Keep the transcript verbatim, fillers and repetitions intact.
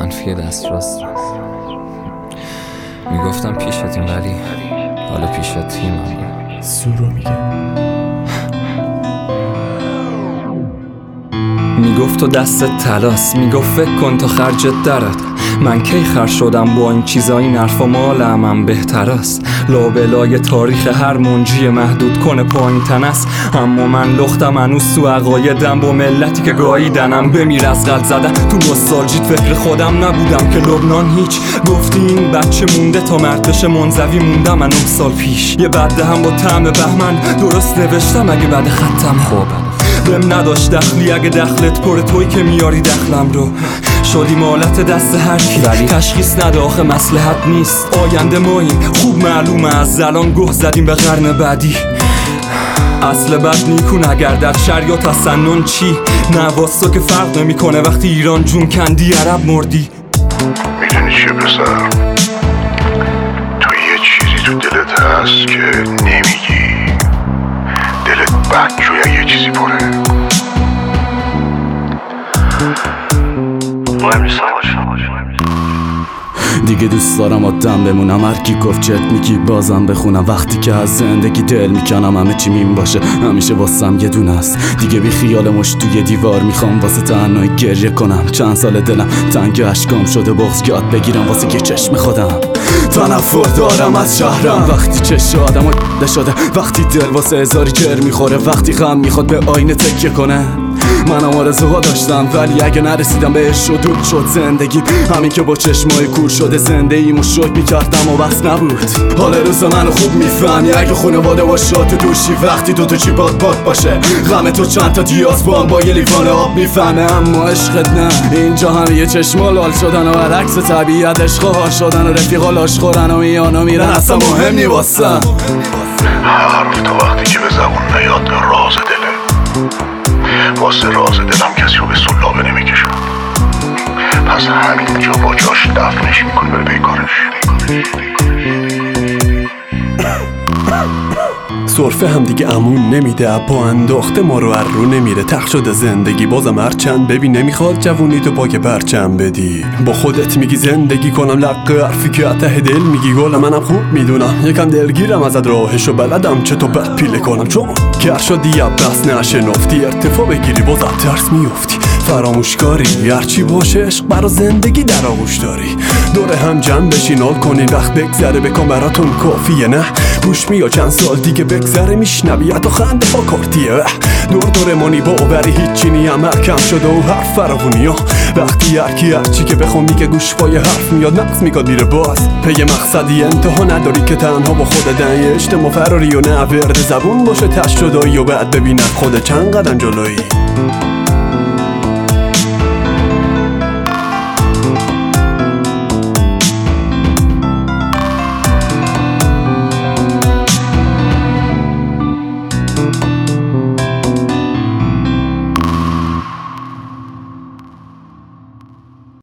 منفی دست راست رو میگفتم پیشتیم ولی حالا پیشتیم. هم سورو میگه میگفت تو دست تلاس، میگفت فکر کن تا خرجت درد. من کی خر شدم با این چیزا؟ این حرفا مال من بهتر است. لابلای تاریخ هر منجی محدود کنه پایین تن است. اما من لختم هنوز تو عقایدم با ملتی که گاییدنم بمیر از قلب زدن تو نوستالژیت. فکر خودم نبودم که لبنان هیچ. گفتی این بچه مونده تا مرد بشه منزوی موندم من نه سال پیش. یه بده هم با طعم بهمن درست نوشتم اگه بعد خطم خوب بهم نداشت دخلی. اگه دخلت پر توی که میاری دخلم رو شدی مالت دست هر کی. ولی تشخیص نده آخه مصلحت نیست. آینده ماییم خوب معلومه از الان گه زدیم به قرن بعدی. اصل بد نیکون اگر در شر یا تسنن چی؟ نواستو که فرق نمیکنه وقتی ایران جون کندی عرب مردی. میدونی چه پسر؟ تو یه چیزی تو دلت هست که نمیگی. دلت بدجوی یه چیزی پره. مهم نیست دیگه دوست دارم آدم بمونم. هر کی گفت چت میگی بازم بخونم. وقتی که از زندگی دل میکنم همه چی میم باشه همیشه واسم یه دونه است. دیگه بی خیال مش توی دیوار میخوام واسه تنهایی گریه کنم. چند سال دلم تنگ اشکام شده بغض یاد بگیرم واسه یه چشم خودم. تنفر دارم از شهرم وقتی چش آدم و شده. وقتی دل واسه هزاری جر میخوره. وقتی غم میخواد به آینه تکیه کنه. منم آرزوها داشتم ولی اگه نرسیدم بهش و دود شد زندگی. همین که با چشمای کور شده زنده ایمو شک میکردم و بس نبود. حال روز منو خوب میفهمی اگه خونواده باشه تو دوشی. وقتی دو تا چی باد باد باشه غم تو چند تا دیاز با هم با یه لیوان آب میفهمه. اما عشقت نه. اینجا همه یه چشما لال شدن و برعکس طبیعت عشقها شدن و رفیقا لاش خورن و میانا میرن اصلا مهم نی واسم. حرف تا وقتی که به زبون نیاد راز دله. واسه راز دلم کسی رو به سلابه نمیکشم. پس همینجا با جاش دفنش میکنه بره بیکارش. سرفه هم دیگه امون نمیده. با انداخته ما رو رو نمیره. تخ شده زندگی بازم هرچند ببین نمیخواد جوونی تو پاک پرچم بدی. با خودت میگی زندگی کنم لقه حرفی که ته دل میگی گل. منم خوب میدونم یکم دلگیرم ازت راهشو بلدم چه تو بد پیله کنم. چون گر شدی بس نشنفتی ارتفاع بگیری بازم ترس میفتی. فراموشکاری هرچی باشه عشق برا زندگی در آغوش داری. دوره هم جمع بشین حال کنین وقت بگذره بکن براتون کافیه. نه گوش میاد چند سال دیگه بگذره میشنوی حتی خنده با کارتیه. دور دور مانی باوری هیچی نیم کم شده و حرف فراونی ها. وقتی هرکی هرچی که بخوام میگه گوش پای حرف میاد نقص میگاد میره باز. پی مقصدی انتها نداری که تنها با خودت یه اجتماع فراری و نه ورد زبون باشه تش شدایی و بعد ببینم خود چند قدم جلویی.